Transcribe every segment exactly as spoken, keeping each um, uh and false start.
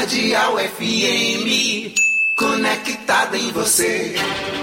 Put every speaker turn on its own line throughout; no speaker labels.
Cardeal F M, conectada em você.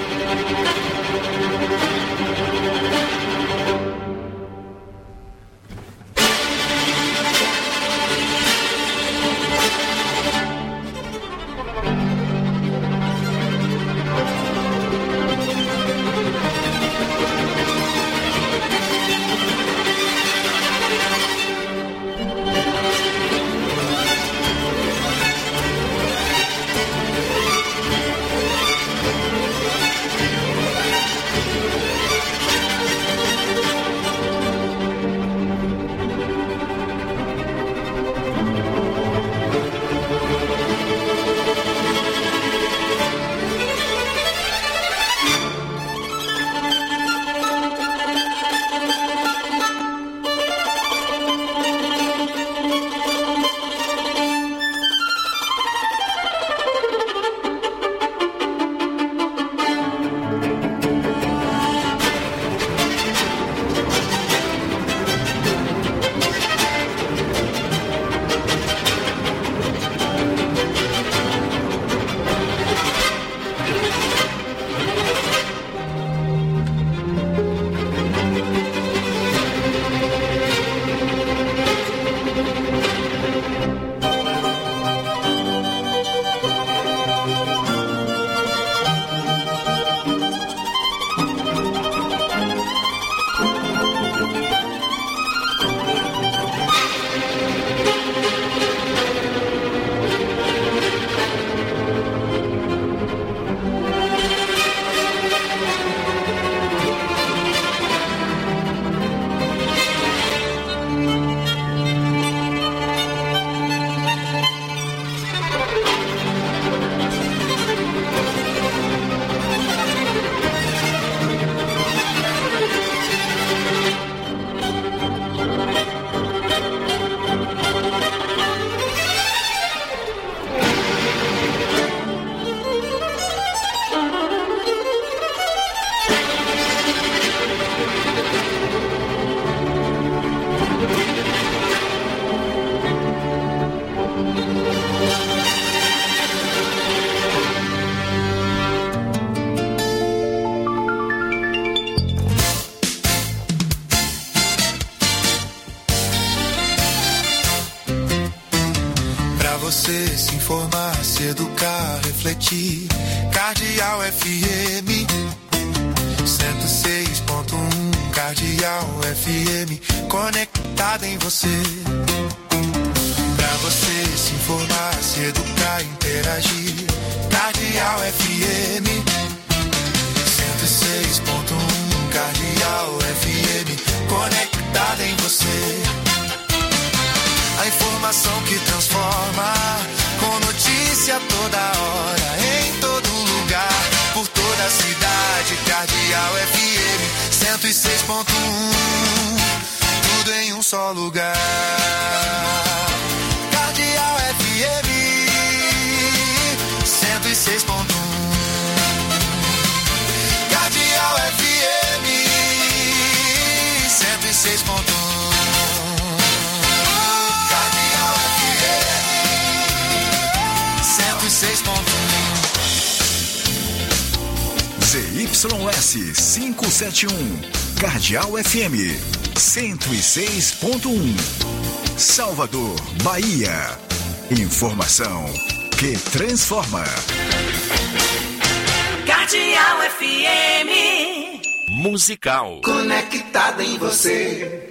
Cardeal F M cento e seis ponto um, Cardeal F M, conectada em você. Pra você se informar, se educar, interagir. Cardeal F M cento e seis ponto um, Cardeal F M, conectada em você. A informação que transforma, com notícia toda hora, em todo lugar, por toda a cidade. Cardeal F M cento e seis ponto um, tudo em um só lugar. Cardeal F M cento e seis ponto um, Cardeal F M cento e seis ponto um.
Z Y S quinhentos e setenta e um, Cardeal F M cento e seis ponto um, Salvador, Bahia. Informação que transforma.
Cardeal F M
musical,
conectada em você.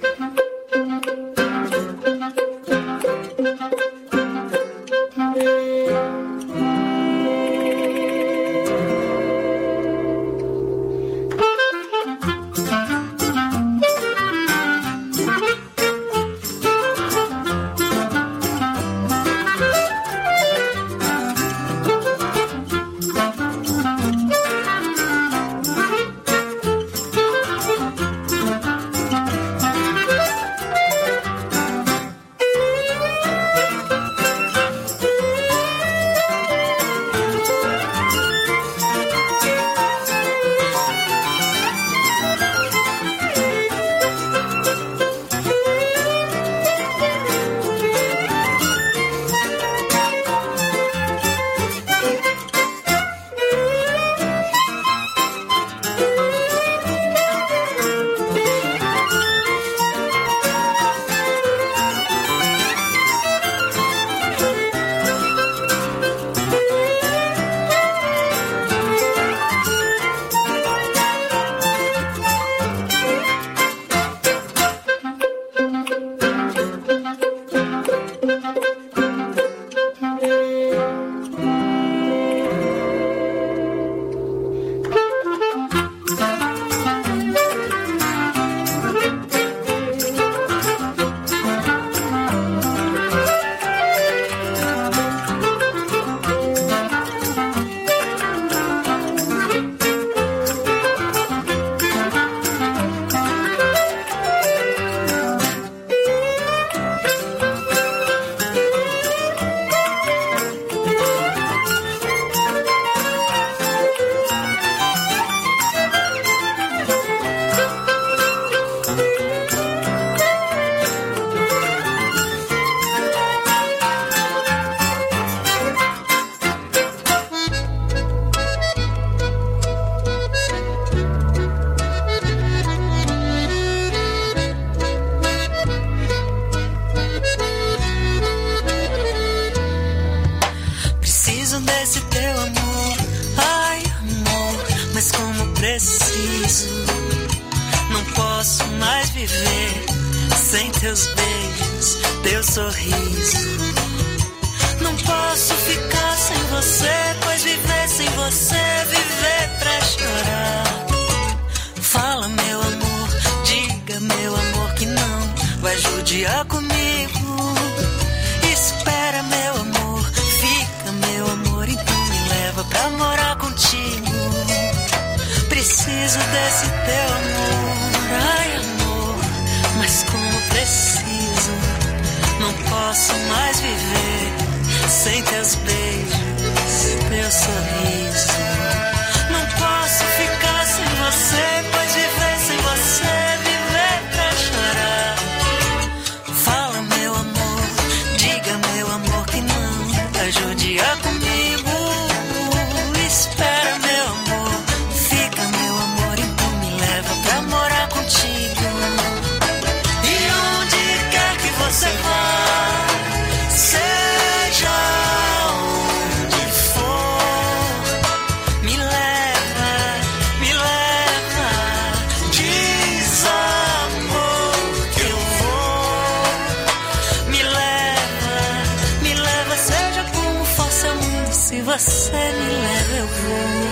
posso mais viver sem teus beijos, teu sorriso. Não posso ficar sem você, pois viver sem você, viver pra chorar. Fala, meu amor, diga, meu amor, que não vai judiar comigo. Espera, meu amor, fica, meu amor, então me leva pra morar contigo. Preciso desse teu amor, ai amor, mas como preciso. Não posso mais viver sem teus beijos, teu sorriso. Não posso ficar sem você, pois viver sem você, viver pra chorar. Fala, meu amor, diga, meu amor, que não vai judiar comigo. Espera, meu amor, fica, meu amor, então me leva pra morar contigo. E onde quer que você vá, seja onde for, me leva, me leva, diz amor que eu vou. Me leva, me leva, seja como for seu mundo, se você me leva eu vou.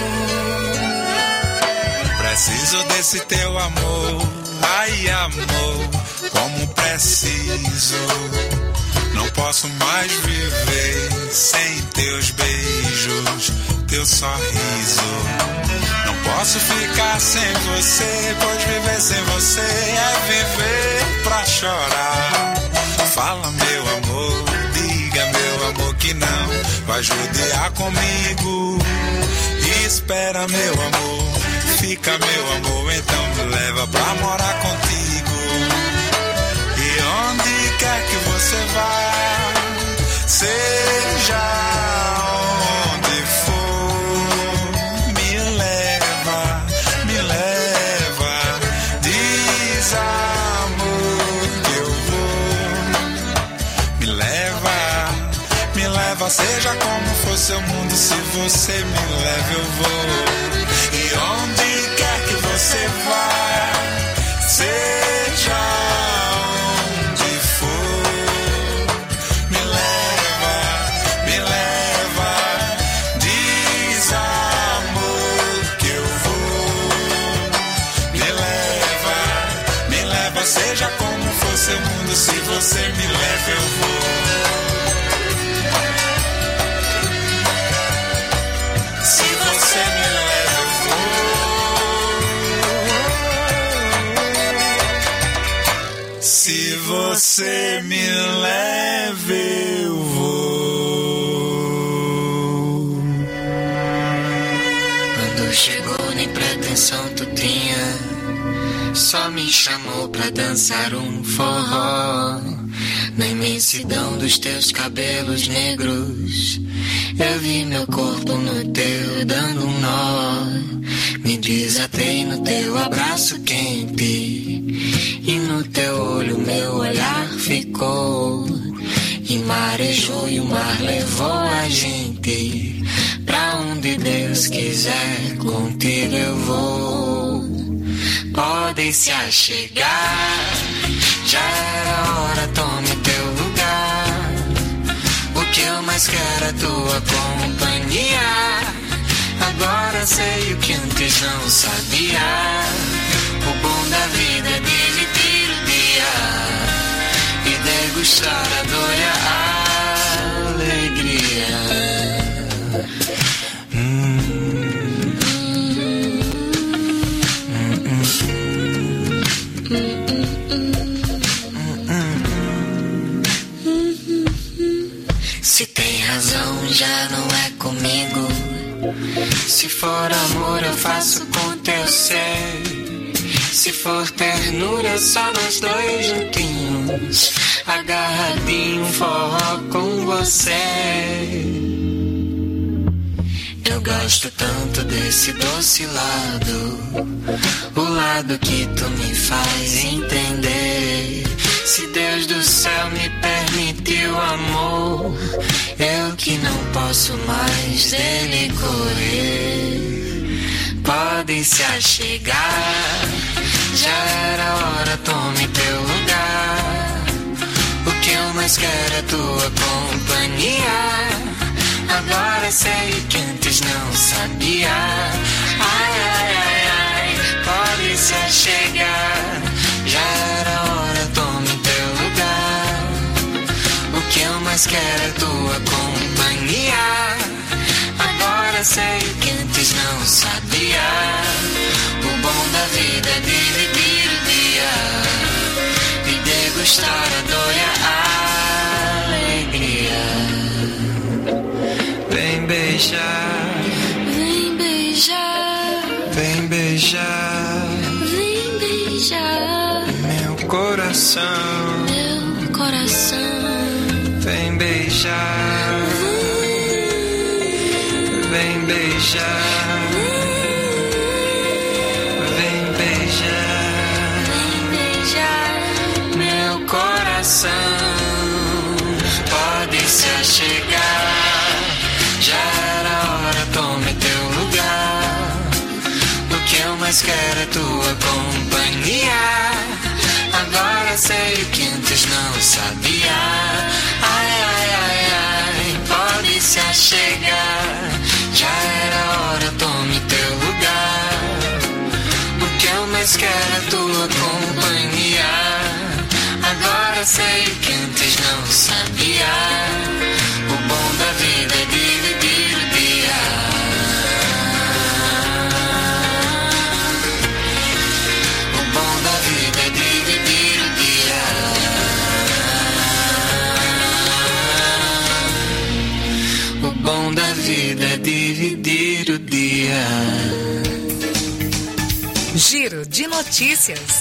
Preciso desse teu amor, ai amor, como preciso. Não posso mais viver sem teus beijos, teu sorriso. Não posso ficar sem você, pois viver sem você é viver pra chorar. Fala, meu amor, diga, meu amor, que não vai judiar comigo. Espera, meu amor, fica, meu amor, então me leva pra morar contigo. E onde quer que você vá, seja onde for, me leva, me leva, diz amor que eu vou. Me leva, me leva, seja como for seu mundo, se você me leva eu vou. E onde quer que você vá, seja onde for, me leva, me leva, diz amor que eu vou. Me leva, me leva, seja como for seu mundo, se você me leva eu vou. Se você me leva eu vou. Se você me leva eu vou.
Quando chegou nem pretensão tu tinha, só me chamou pra dançar um forró. Na imensidão dos teus cabelos negros, eu vi meu corpo no teu dando um nó. Me desatei no teu abraço quente, e no teu olho meu olhar ficou. E marejou e o mar levou a gente pra onde Deus quiser, contigo eu vou. Podem se achegar, já era hora, tome teu lugar. O que eu mais quero é tua companhia. Agora sei o que antes não sabia. O bom da vida é dividir o dia e degustar a dor e a alegria. Hum. Se tem razão, já não é comigo. Se for amor, eu faço com teu ser. Se for ternura, só nós dois juntinhos, agarradinho, forró com você. Eu gosto tanto desse doce lado, o lado que tu me faz entender. Se Deus do céu me permitiu amor, eu que não posso mais dele correr. Podem se achegar, já Já era hora, tome teu lugar. O que eu mais quero é tua companhia. Agora sei que antes não sabia. Ai, ai, ai, ai, pode se achegar. Já era hora, tome teu lugar. O que eu mais quero é tua companhia. Agora sei que antes não sabia. O bom da vida é dividir o dia e degustar a dor e a alegria. Vem beijar,
Vem beijar,
vem beijar
vem beijar
meu coração.
meu coração.
Vem beijar, vem beijar, vem beijar,
Vem beijar
meu coração. Pode se achegar. Já era hora, tome teu lugar. O que eu mais quero é tua companhia. Agora sei o que antes não sabia. Ai, ai, ai, ai, pode se achegar. Já era hora, tome teu lugar. O que eu mais quero é tua companhia. Agora sei o que antes não sabia. O bom da vida é dividir o dia. O bom da vida é dividir o dia. O bom da vida é dividir o dia.
Giro de notícias.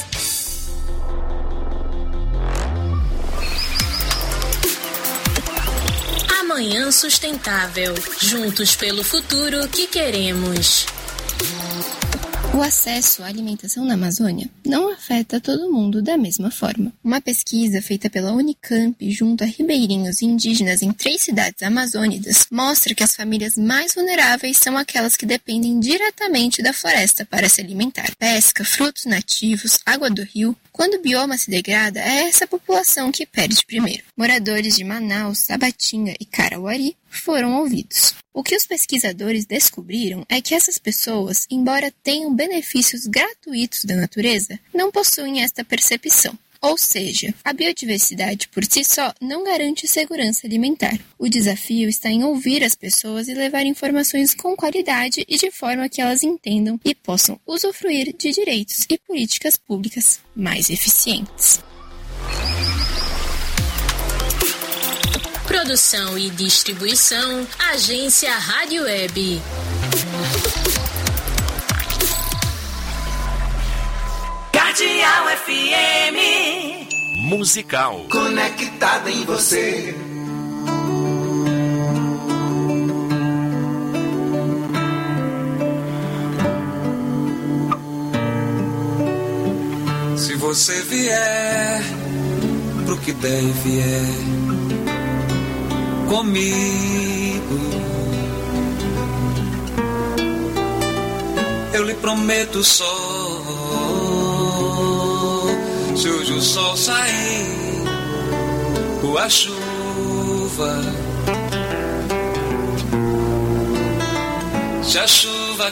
Amanhã Sustentável. Juntos pelo futuro que queremos.
O acesso à alimentação na Amazônia não afeta todo mundo da mesma forma. Uma pesquisa feita pela Unicamp junto a ribeirinhos indígenas em três cidades amazônicas mostra que as famílias mais vulneráveis são aquelas que dependem diretamente da floresta para se alimentar. Pesca, frutos nativos, água do rio. Quando o bioma se degrada, é essa população que perde primeiro. Moradores de Manaus, Tabatinga e Carauari foram ouvidos. O que os pesquisadores descobriram é que essas pessoas, embora tenham benefícios gratuitos da natureza, não possuem esta percepção. Ou seja, a biodiversidade por si só não garante segurança alimentar. O desafio está em ouvir as pessoas e levar informações com qualidade e de forma que elas entendam e possam usufruir de direitos e políticas públicas mais eficientes.
Produção e distribuição, Agência Rádio Web.
Cardeal F M.
Musical.
Conectada em você.
Se você vier pro que der e vier comigo, eu lhe prometo só. Se hoje o sol sair ou a chuva, se a chuva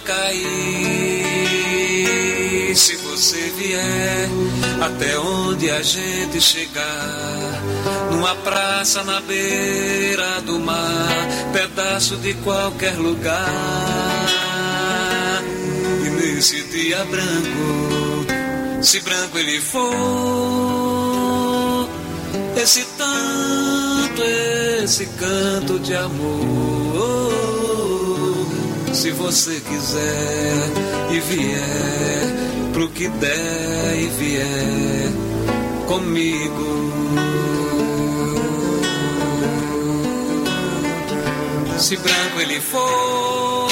cair, se você vier até onde a gente chegar, numa praça na beira do mar, pedaço de qualquer lugar, e nesse dia branco, se branco ele for, esse tanto, esse canto de amor, se você quiser e vier pro que der e vier comigo, se branco ele for,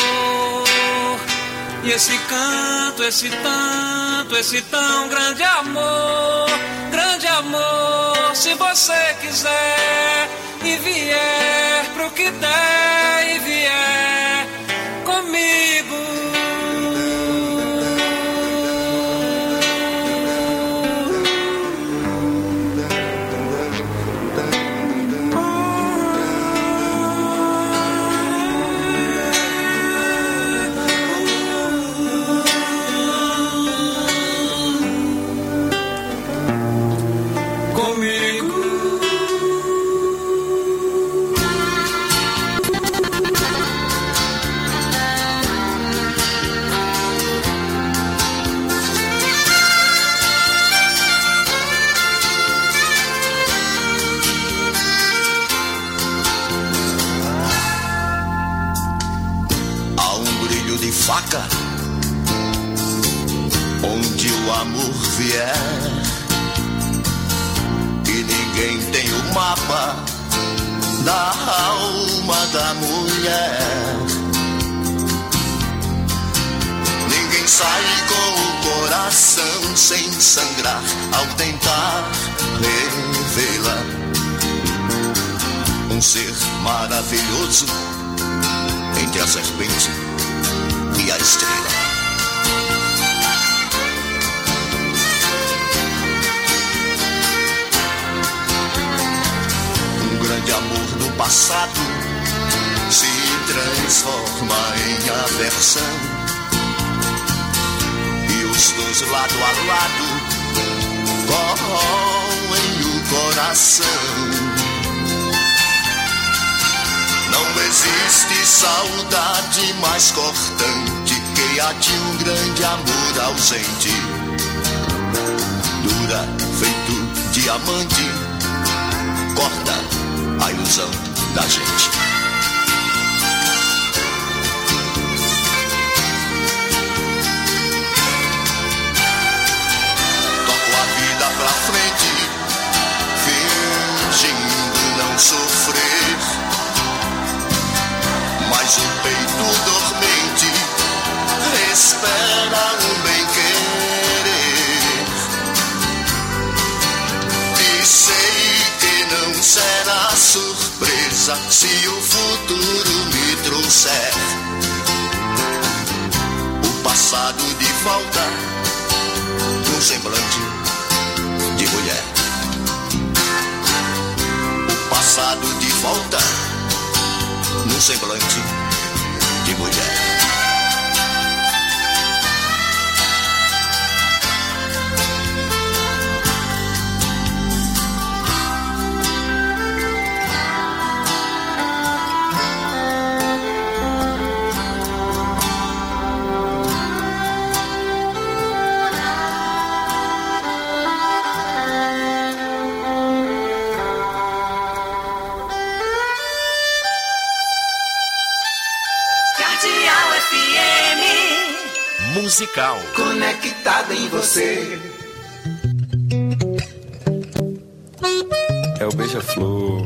e esse canto, esse tanto, esse tão grande amor, grande amor, se você quiser e vier pro que der e vier comigo.
faca. Onde o amor vier, e ninguém tem o mapa da alma da mulher. Ninguém sai com o coração sem sangrar ao tentar revelar um ser maravilhoso entre a serpente e a estrela. Um grande amor do passado se transforma em aversão, e os dois lado a lado corroem o coração. Não existe saudade mais cortante que a de um grande amor ausente. Dura feito diamante, corta a ilusão da gente. Toco a vida pra frente, fingindo não sofrer, mas o peito dormente espera um bem-querer. E sei que não será surpresa se o futuro me trouxer o passado de volta num semblante de mulher. O passado de volta num semblante de mulher.
Musical.
Conectada em você.
É o Beija-Flor.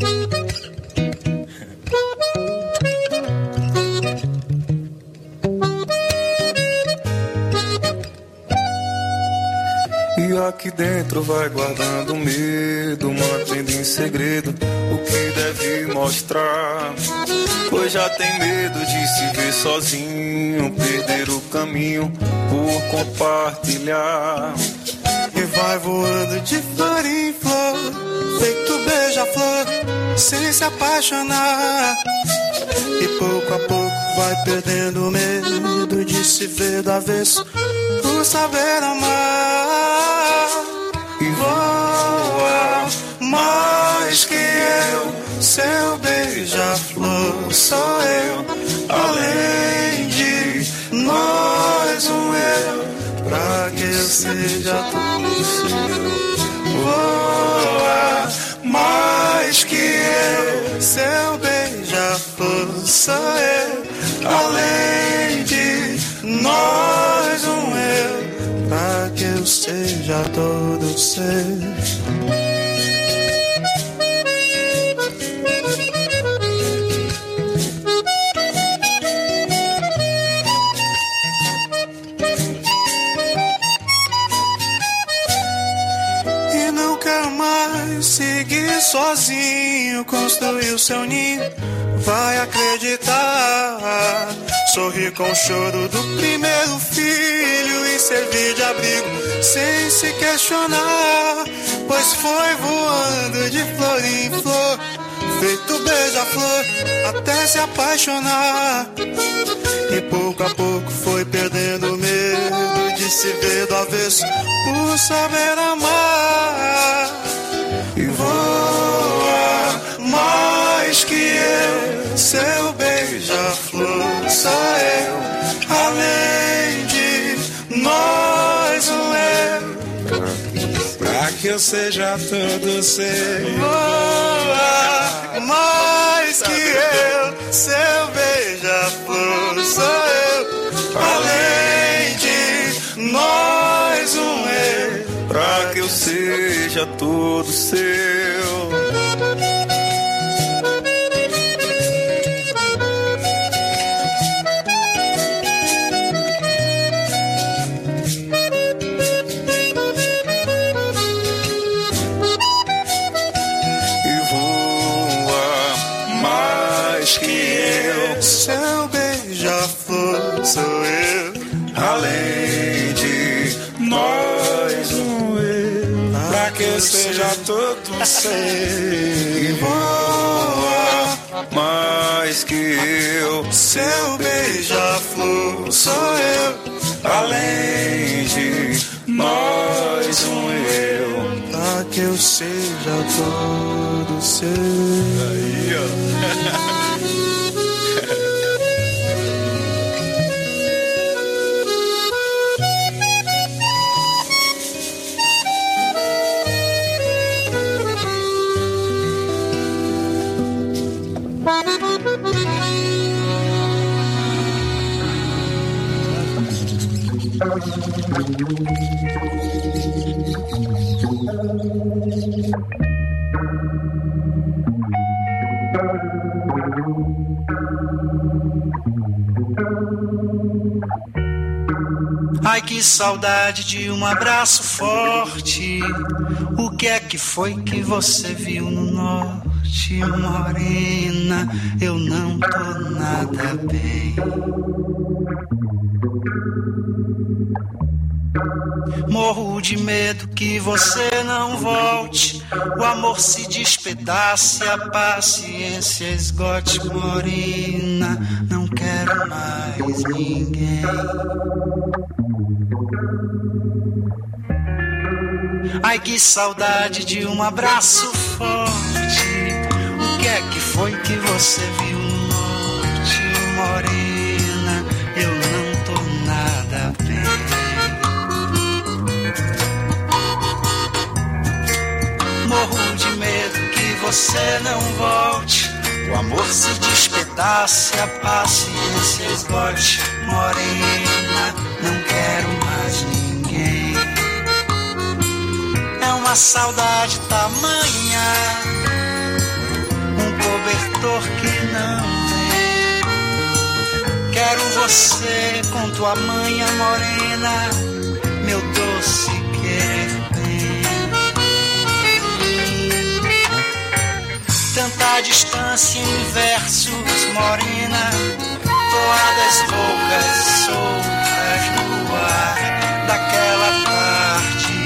E aqui dentro vai guardando medo, mantendo em segredo o que deve mostrar. Pois já tem medo de se ver sozinho, perder o caminho por compartilhar.
E vai voando de flor em flor, feito beija-flor, sem se apaixonar. E pouco a pouco vai perdendo o medo de se ver do avesso, por saber amar.
E voa
mais que eu, seu beija-flor sou eu, além de nós um eu, pra que eu seja tudo seu. Voa mais que eu, seu beija-flor sou eu, além de nós um eu, pra que eu seja todo seu. Seguir sozinho, construir o seu ninho, vai acreditar. Sorrir com o choro do primeiro filho e servir de abrigo sem se questionar. Pois foi voando de flor em flor, feito beija-flor, até se apaixonar. E pouco a pouco foi perdendo o medo de se ver do avesso, por saber amar. E voa mais que eu, seu beija-flor sou eu, além de nós um eu,
pra que eu seja todo seu.
Voa mais que eu, seu beija-flor sou eu,
seja todo seu.
Seu beija-flor sou eu,
além de nós um eu, pra que eu seja todo seu. E voa mais que eu,
seu beija-flor sou eu,
além de nós um eu,
pra que eu seja todo seu. Aí, ó.
Ai, que saudade de um abraço forte. O que é que foi que você viu no norte, morena? Eu não tô nada bem. Morro de medo que você não volte, o amor se despedace, a paciência esgote, morena. Não quero mais ninguém. Ai, que saudade de um abraço forte. O que é que foi que você viu no norte, morena? Eu não tô nada bem. Morro de medo que você não volte, o amor se despedace, a paciência esgote, morena. Não quero mais ninguém. É uma saudade tamanha, um cobertor que não vem. Quero você com tua manha, morena, meu doce querer bem. Tanta distância em versos, morena, toadas loucas, soltas no ar daquela tarde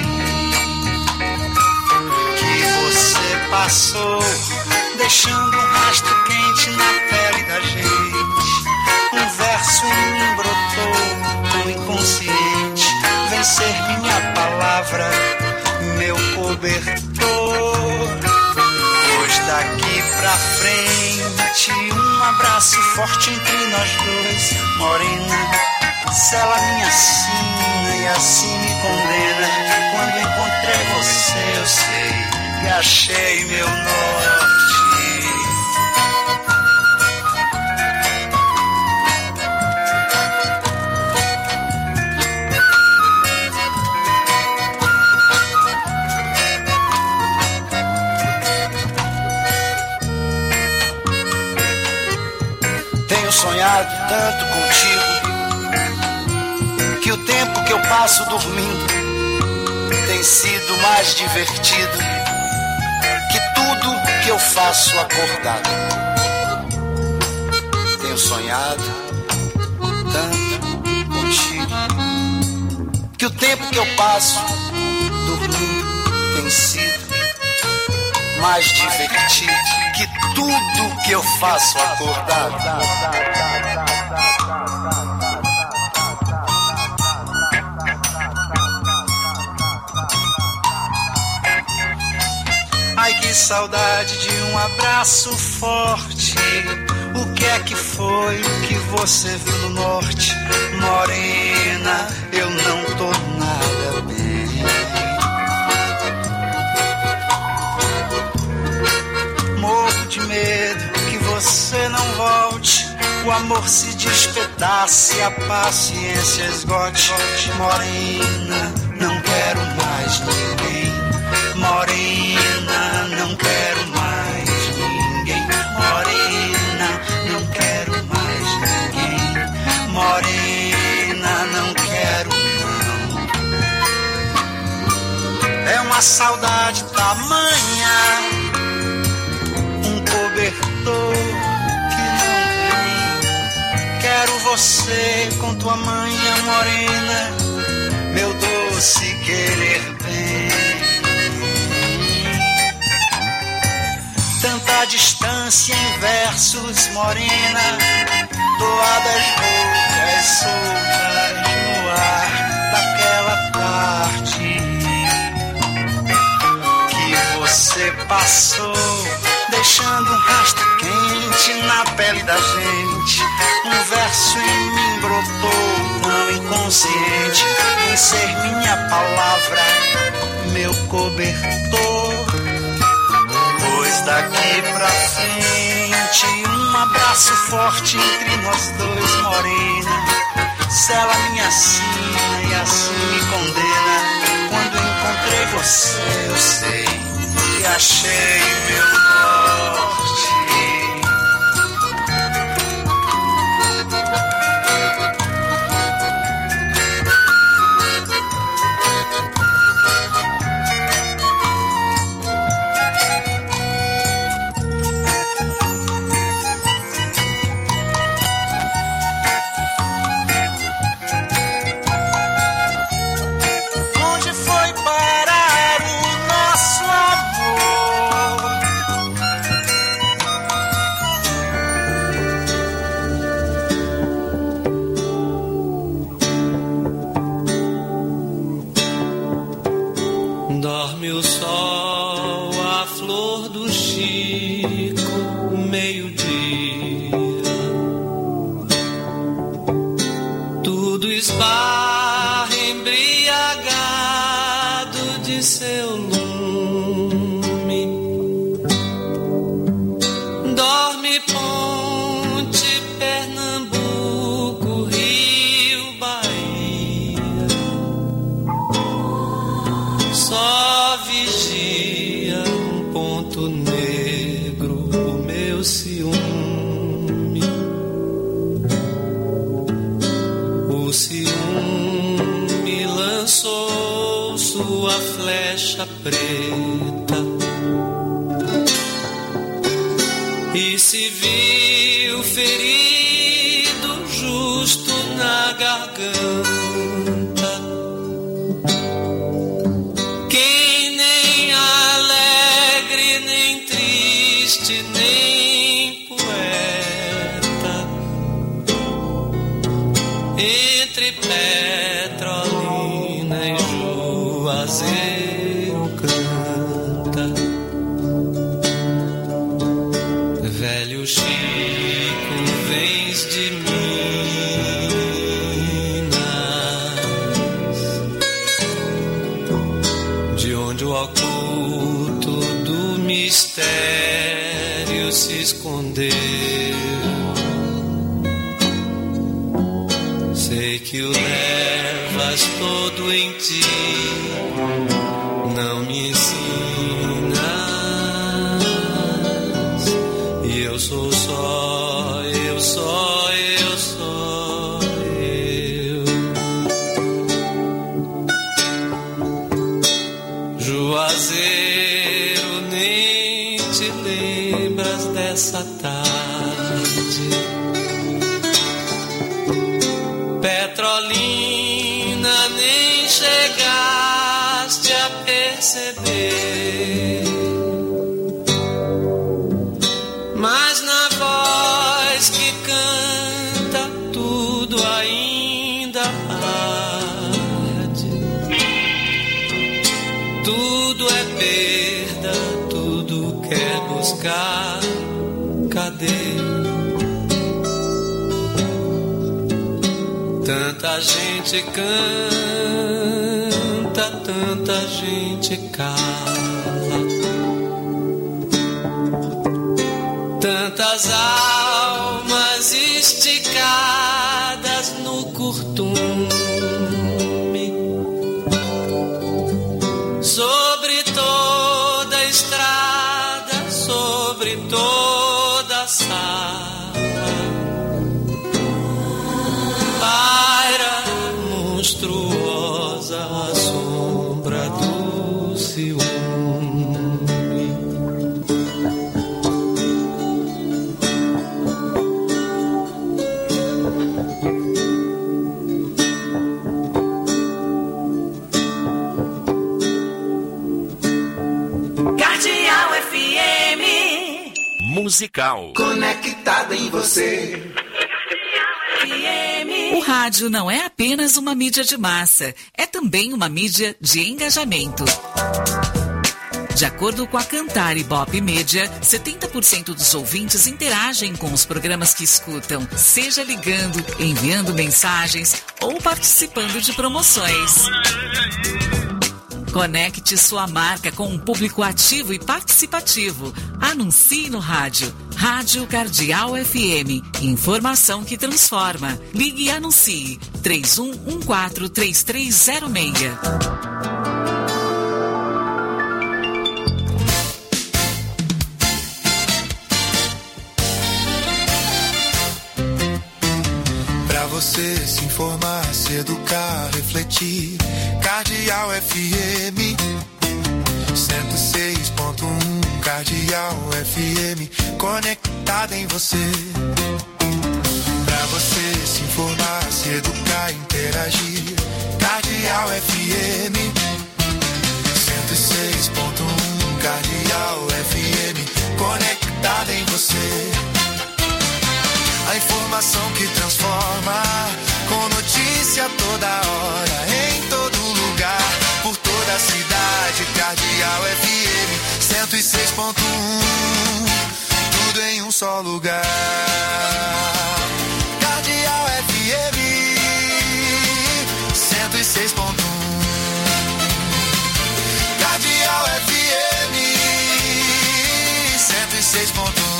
passou, deixando um rastro quente na pele da gente. Um verso em mim brotou, tão inconsciente. Vem ser minha palavra, meu cobertor. Pois daqui pra frente, um abraço forte entre nós dois, morena. Sela minha sina e assim me condena. Quando encontrei você, eu sei que achei meu norte. Tenho sonhado tanto contigo que o tempo que eu passo dormindo tem sido mais divertido que tudo que eu faço acordado. Tenho sonhado tanto contigo que o tempo que eu passo dormindo tem sido mais divertido que tudo que eu faço acordado. Ai, que saudade de um abraço forte. O que é que foi que você viu no norte, morena? Eu não tô nada bem. Morro de medo que você não volte, o amor se despedace, a paciência esgote, morena. Não quero mais ninguém, morena. a saudade tamanha, um cobertor que não vem. Quero você com tua manha morena, meu doce querer bem. Tanta distância em versos, morena, doadas roucas soltas no ar daquela tarde que você passou, deixando um rastro quente na pele da gente. Um verso em mim brotou, não inconsciente, em ser minha palavra, meu cobertor. Pois daqui pra frente, um abraço forte entre nós dois, morena, sela minha sina e assim me condena. Quando encontrei você, eu sei que achei meu norte.
Preta e se viu ferido justo na garganta. Quem nem alegre, nem triste, nem poeta, entre Petrolina e Juazeiro Chico, vens de Minas, de onde o oculto do mistério se escondeu. Sei que o levas todo em ti, não me ensinas. Eu sou só, eu só, eu só, eu. Juazeiro, nem te lembras dessa tarde. Petrolina, nem chegaste a perceber. Mas na voz que canta tudo ainda arde. Tudo é perda, tudo quer buscar. Cadê? Tanta gente canta, tanta gente cala. Tantas almas esticadas no curtume, sobre toda a estrada, sobre toda a sala, paira monstruosa a sombra do ciúme.
Musical.
Conectada em você.
O rádio não é apenas uma mídia de massa, é também uma mídia de engajamento. De acordo com a Cantar Ibope Media, setenta por cento dos ouvintes interagem com os programas que escutam, seja ligando, enviando mensagens ou participando de promoções. Conecte sua marca com um público ativo e participativo. Anuncie no rádio. Rádio Cardeal F M. Informação que transforma. Ligue e anuncie. três um um quatro, três três zero seis.
Você se informar, se educar, refletir. Cardeal F M cento e seis ponto um. Cardeal F M conectada em você. Pra você se informar, se educar, interagir. Cardeal F M cento e seis ponto um. Cardeal F M conectada em você. A informação que transforma, com notícia toda hora, em todo lugar, por toda a cidade. Cardeal F M cento e seis ponto um, tudo em um só lugar. Cardeal F M cento e seis ponto um. Cardeal F M cento e seis ponto um.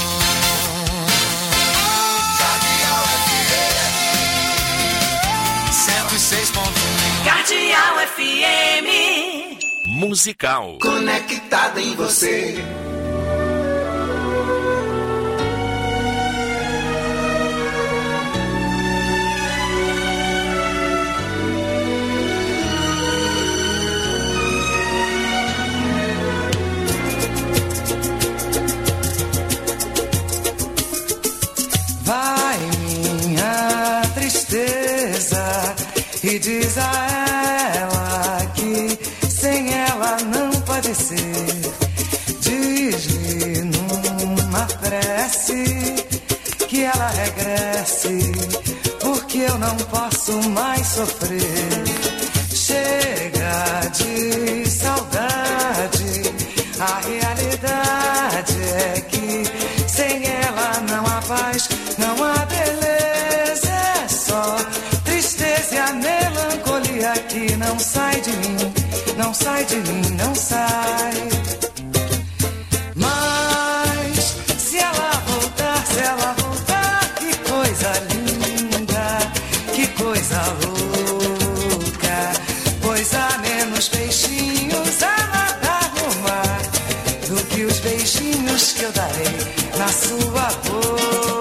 Cardeal F M
Musical.
Conectada em você.
Vai minha tristeza e diz a ela que sem ela não pode ser. Diz-lhe numa prece que ela regresse, porque eu não posso mais sofrer. Chega de saudade, a realidade é que sem ela não há paz, não há beleza, é só tristeza e a melancolia que não sai de mim, não sai de mim, não sai. Mas se ela voltar, se ela voltar, que coisa linda, que coisa louca, pois há menos peixinhos a nadar no mar do que os beijinhos que eu darei na sua boca.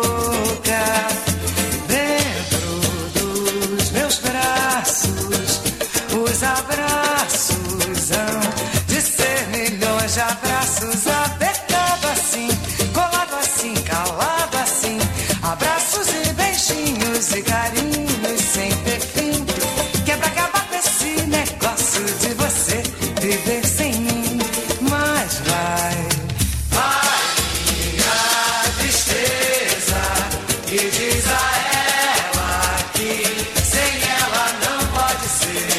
Os abraços hão de ser milhões de abraços, apertado assim, colado assim, calado assim, abraços e beijinhos e carinhos sem ter fim, que é pra acabar com esse negócio de você viver sem mim. Mas vai, vai minha tristeza e diz a ela que sem ela não pode ser.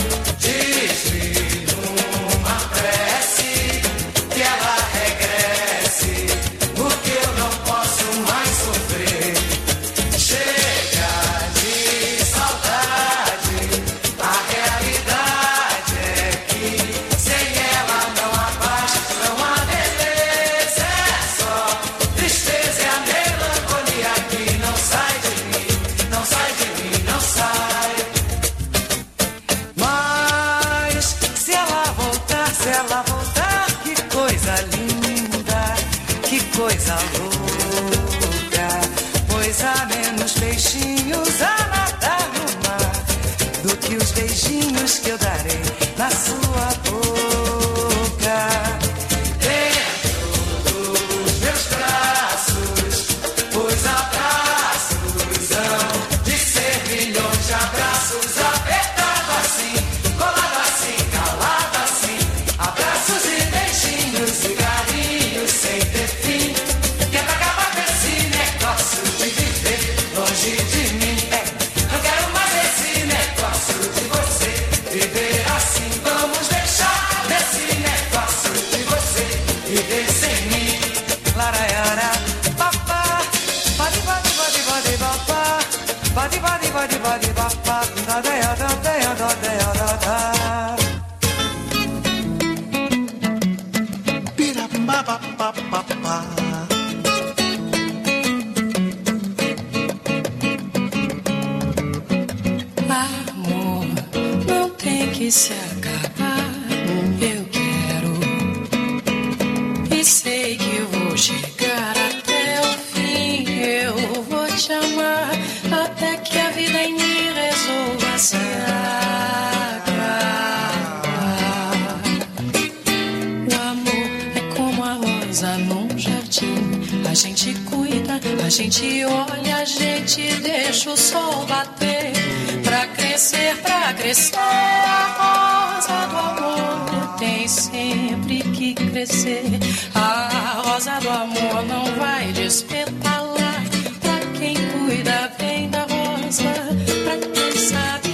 Coisa louca, pois há menos peixinhos a nadar no mar do que os beijinhos que eu darei na sua boca. Dentro dos meus braços, os abraços hão de ser milhões de abraços, apertado assim, colado assim, calado assim, abraços e beijinhos e carinhos sem ter fim. Que é pra
que se acabar. Eu quero e sei que eu vou chegar até o fim. Eu vou te amar até que a vida em mim resolva se acabar. O amor é como a rosa num jardim. A gente cuida, a gente olha, a gente deixa o sol bater. Pra crescer, pra crescer, a rosa do amor tem sempre que crescer. A rosa do amor não vai despetalar. Pra quem cuida bem da rosa, pra quem sabe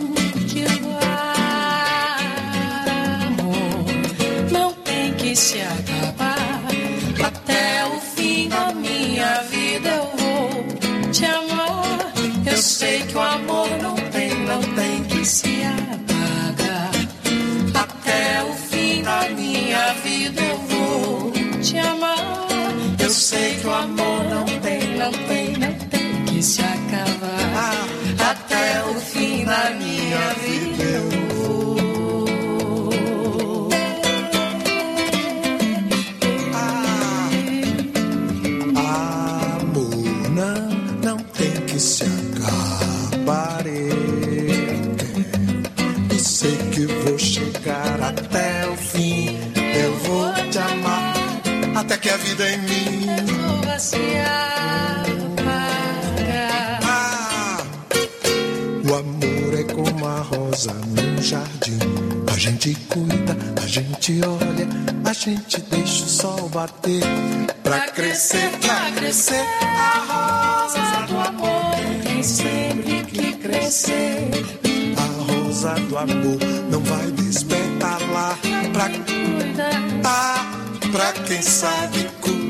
cultivar. Amor não tem que se acabar. Até o fim da minha vida eu vou te amar. Eu sei que o amor não tem, não tem que se apagar. Até o fim da minha vida eu vou te amar. Eu sei que o amor não tem, não tem, não tem que se acabar. Até o fim da minha vida eu vou.
Amor não, não tem que se acabar. Eu quero e sei que vou chegar até o fim. Eu vou te amar até que a vida em mim
resolva se apagar.
Ah, o amor é como a rosa num jardim. A gente cuida, a gente olha, a gente deixa o sol bater. Pra crescer, pra crescer, a rosa do amor tem sempre que crescer. A rosa do amor não vai despetalar. Pra cuidar, pra quem sabe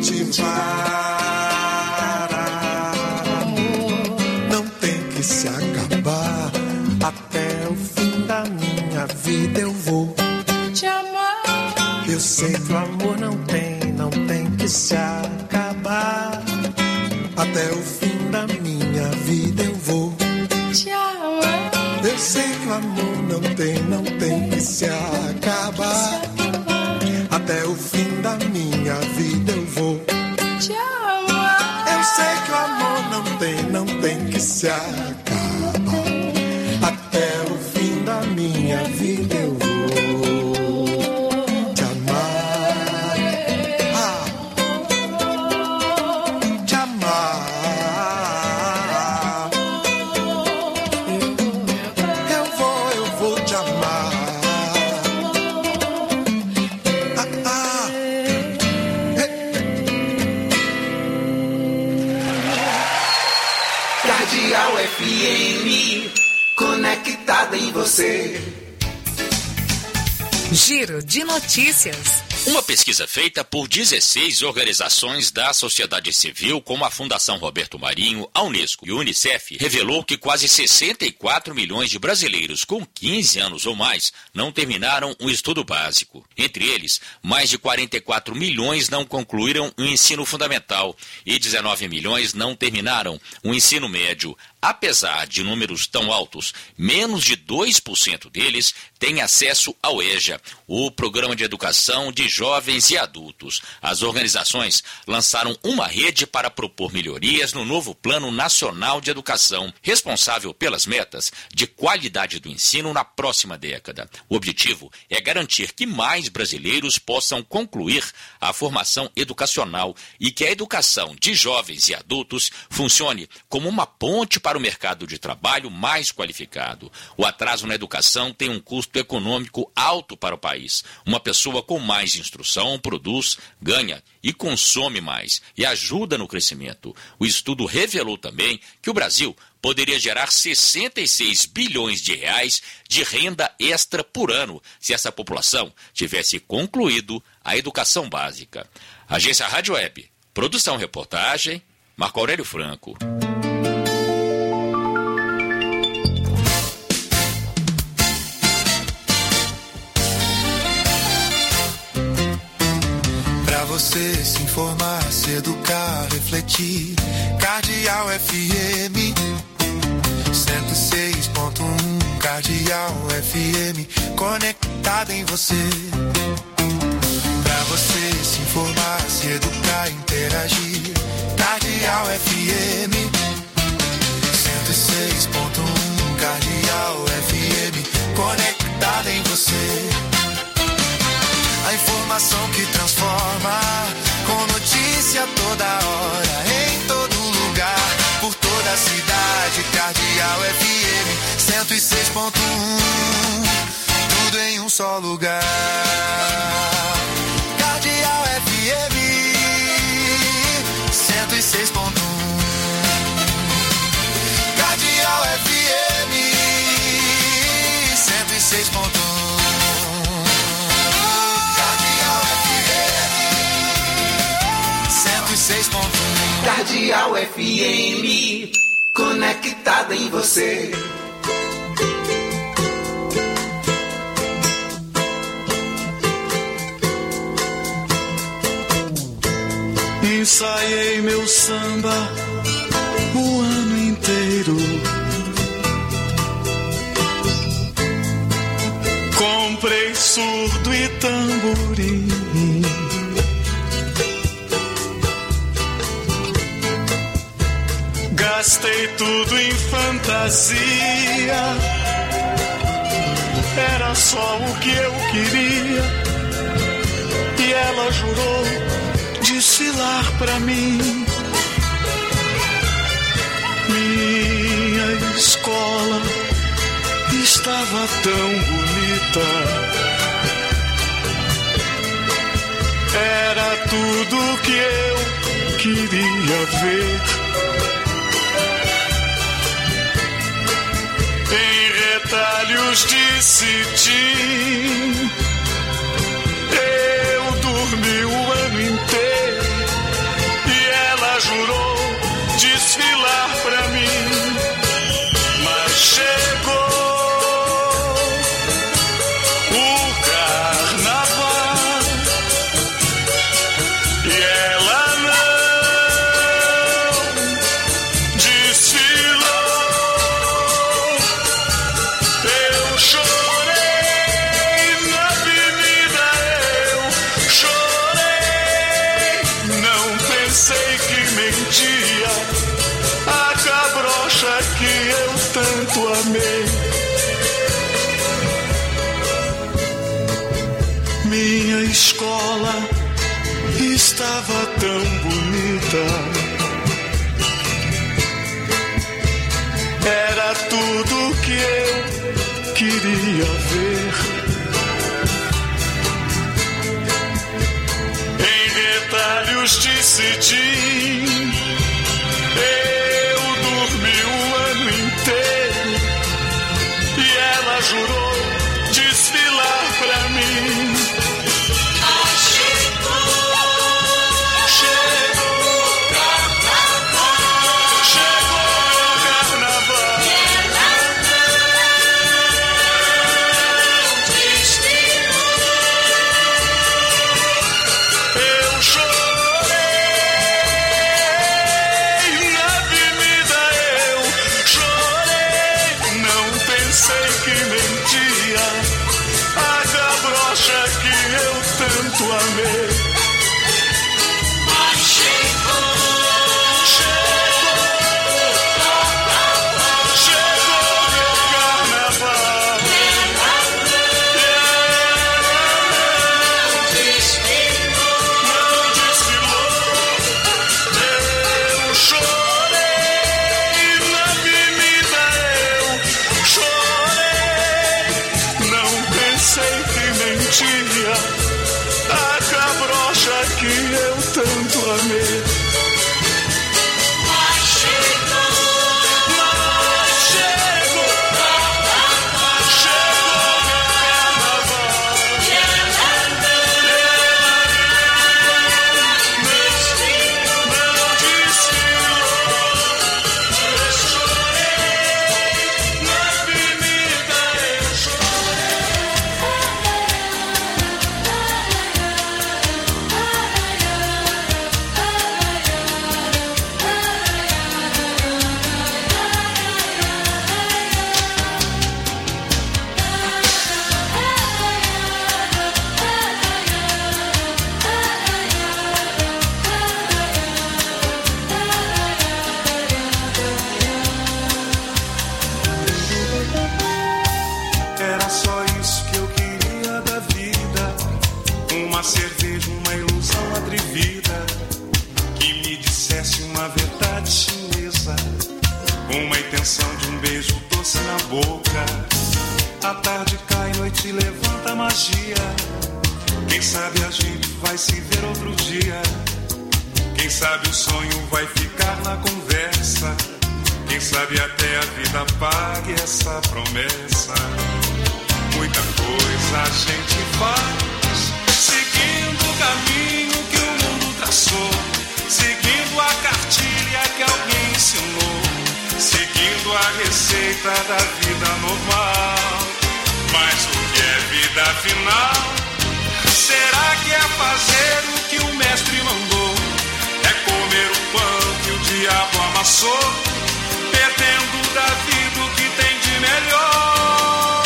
cultivar. Amor não tem que se acabar. Até o fim da minha vida eu vou
te amar.
Eu sei que o amor não tem, não tem que se acabar. Até o fim da minha vida eu vou
te amar.
Eu sei que o amor não tem, não tem que se acabar. Até o fim da minha vida eu vou
te amar.
Eu sei que o amor não tem, não tem que se acabar. Até o fim da minha vida eu vou te amar. Ah, te amar. Eu vou, eu vou te amar. Ah, ah.
Cardeal F M, conectada em você.
Giro de notícias.
Uma pesquisa feita por dezesseis organizações da sociedade civil, como a Fundação Roberto Marinho, a Unesco e o Unicef, revelou que quase sessenta e quatro milhões de brasileiros com quinze anos ou mais não terminaram o estudo básico. Entre eles, mais de quarenta e quatro milhões não concluíram o ensino fundamental e dezenove milhões não terminaram o ensino médio. Apesar de números tão altos, menos de dois por cento deles têm acesso ao EJA, o Programa de Educação de Jovens e Adultos. As organizações lançaram uma rede para propor melhorias no novo Plano Nacional de Educação, responsável pelas metas de qualidade do ensino na próxima década. O objetivo é garantir que mais brasileiros possam concluir a formação educacional e que a educação de jovens e adultos funcione como uma ponte para o mercado de trabalho mais qualificado. O atraso na educação tem um custo econômico alto para o país. Uma pessoa com mais instrução produz, ganha e consome mais e ajuda no crescimento. O estudo revelou também que o Brasil poderia gerar sessenta e seis bilhões de reais de renda extra por ano se essa população tivesse concluído a educação básica. Agência Rádio Web. Produção, reportagem, Marco Aurélio Franco.
Você se informar, se educar, refletir. Cardeal F M cento e seis ponto um. Cardeal F M, conectada em você. Pra você se informar, se educar, interagir. Cardeal F M cento e seis ponto um, Cardeal F M, conectada em você. A informação que transforma, com notícia toda hora, em todo lugar, por toda a cidade. Cardeal F M cento e seis ponto um, tudo em um só lugar. Cardeal F M cento e seis ponto um, Cardeal F M cento e seis ponto um.
Cardeal F M, conectada em você.
Ensaiei meu samba o ano inteiro. Comprei surdo e tamborim. Gastei tudo em fantasia. Era só o que eu queria. E ela jurou desfilar pra mim. Minha escola estava tão bonita. Era tudo que eu queria ver. Em retalhos de cetim, eu dormi o ano inteiro e ela jurou desfilar pra mim. Mas chegou o carnaval e ela não desfilou. Eu chorei na avenida, eu chorei. Não pensei que mentia a cabrocha que eu tanto amei. Minha escola estava tão bonita. Era tudo que eu queria ver. Em retalhos de cetim, eu dormi o ano inteiro e ela jurou desfilar pra mim. Mas chegou, chegou o carnaval, chegou o carnaval e ela não desfilou. Eu chorei na avenida, eu chorei. Não pensei que mentia a cabrocha que eu tanto amei. Mas chegou, chegou, chegou meu carnaval e ela não desfilou, não desfilou. Eu chorei na avenida, eu chorei. Não pensei que mentia a cabrocha
uma intenção de um beijo doce na boca. A tarde cai, noite levanta a magia. Quem sabe a gente vai se ver outro dia. Quem sabe o sonho vai ficar na conversa. Quem sabe até a vida pague essa promessa. Muita coisa a gente faz, seguindo o caminho que o mundo traçou, seguindo a cartilha que alguém ensinou, seguindo a receita da vida normal. Mas o que é vida afinal? Será que é fazer o que o mestre mandou? É comer o pão que o diabo amassou, perdendo da vida o que tem de melhor.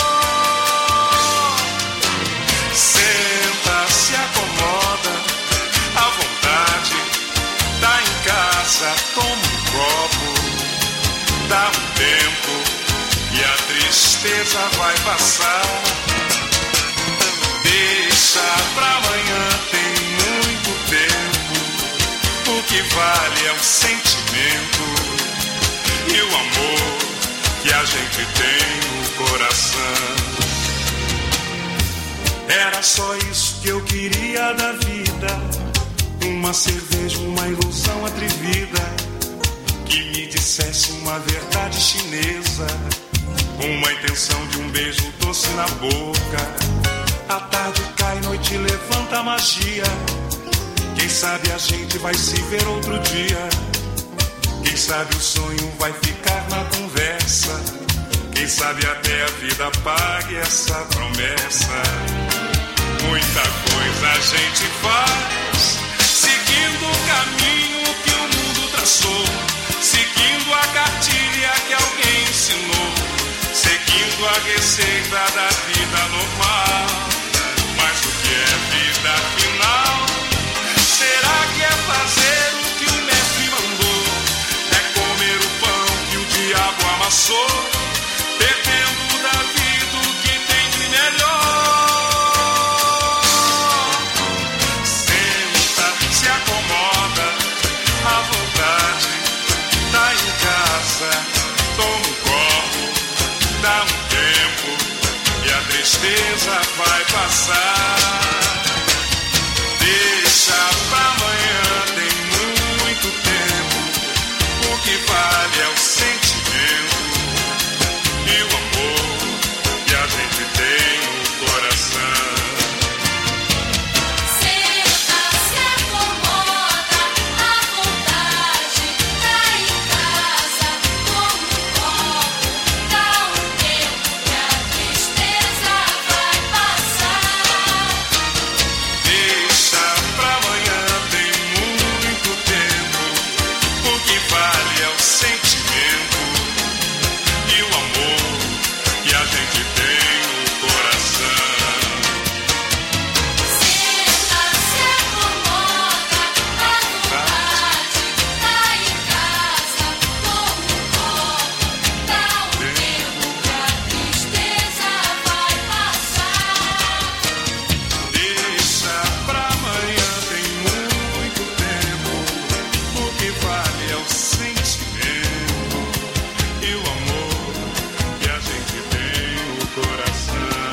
Senta, se acomoda, à vontade, tá em casa, toma um copo, dá um tempo e a tristeza vai passar. Deixa pra amanhã, tem muito tempo. O que vale é o sentimento e o amor que a gente tem no coração. Era só isso que eu queria da vida, uma cerveja, uma ilusão atrevida, que me dissesse uma verdade chinesa, uma intenção de um beijo doce na boca. A tarde cai, noite levanta a magia. Quem sabe a gente vai se ver outro dia. Quem sabe o sonho vai ficar na conversa. Quem sabe até a vida pague essa promessa. Muita coisa a gente faz, seguindo o caminho que o mundo traçou, seguindo a cartilha que alguém ensinou, seguindo a receita da vida normal. Mas o que é vida afinal? Será que é fazer o que o mestre mandou? É comer o pão que o diabo amassou, perdendo da vida o que tem de melhor. Senta, se acomoda, à vontade, tá em casa, toma um copo, dá um tempo e a tristeza vai passar. Deixa pra amanhã, tem muito tempo. O que vale é o sentimento e o amor que a gente tem no coração.
Senta, se acomoda, à vontade, tá em casa, toma um copo, dá um tempo que a tristeza vai passar.
Deixa pra amanhã, tem muito tempo. O que vale é o sentimento e o amor que a gente tem no coração.
Senta, se acomoda, à vontade, tá em casa, toma um copo, dá um tempo que a tristeza vai passar.
Deixa pra amanhã, tem muito tempo. O que vale é o sentimento e o amor que a gente tem no coração.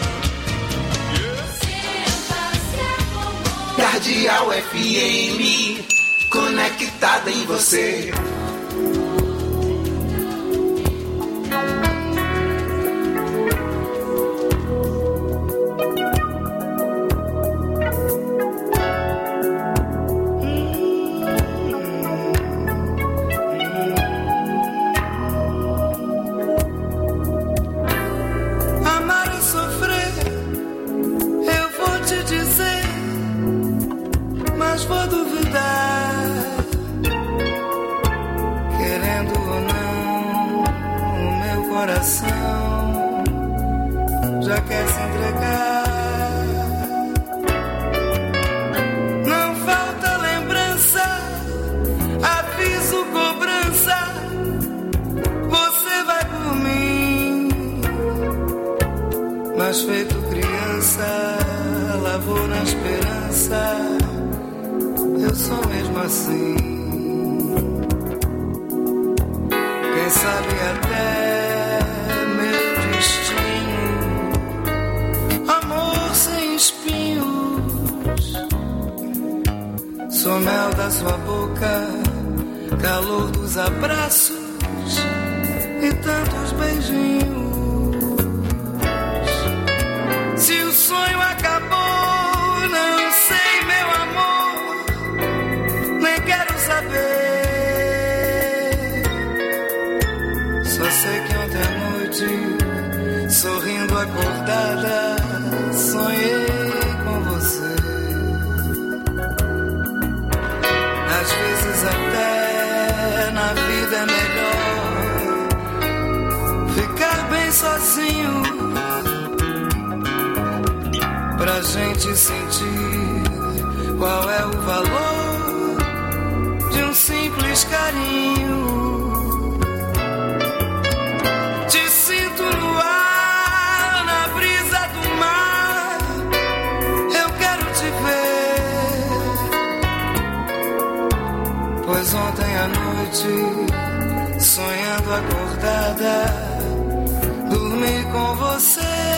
Cardeal F M, conectada em você.
Amar e sofrer, eu vou te dizer, mas vou duvidar. Querendo ou não, o meu coração já quer se entregar. Não falta lembrança, aviso, cobrança. Você vai por mim, mas feito criança, lavou na esperança. Eu sou mesmo assim. Quem sabe até meu destino. Amor sem espinhos, sou mel da sua boca, calor dos abraços e tantos beijinhos. Se o sonho acabou, não sei, meu amor, nem quero saber. Só sei que ontem à noite, sorrindo acordada, sonhei com você. Às vezes até na vida é melhor ficar bem sozinho, pra gente sentir qual é o valor de um simples carinho. Te sinto no ar, na brisa do mar, eu quero te ver. Pois ontem à noite, sonhando acordada, dormi com você.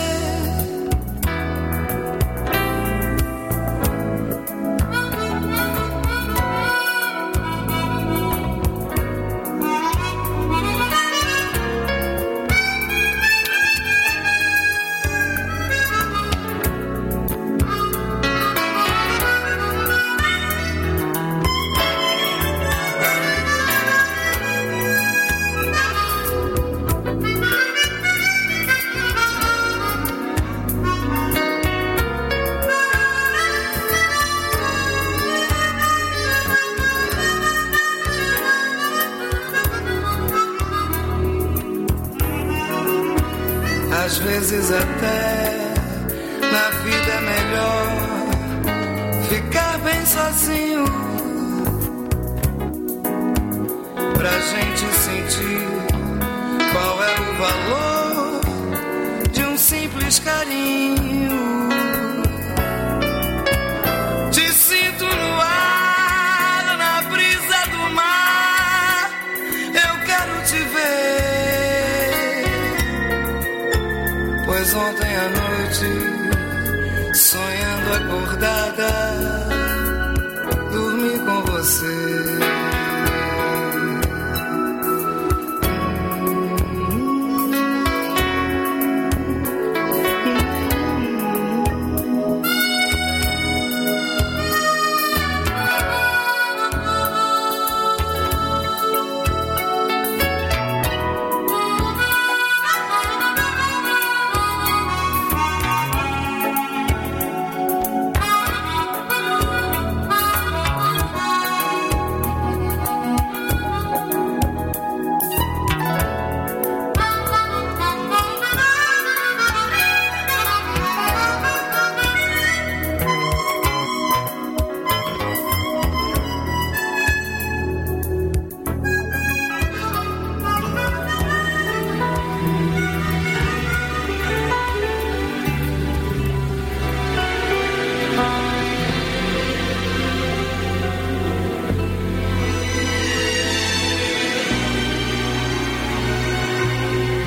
Às vezes até na vida é melhor ficar bem sozinho, pra gente sentir qual é o valor de um simples carinho. Te sinto no ar, na brisa do mar, eu quero te ver. Pois ontem à noite, sonhando acordada, dormi com você.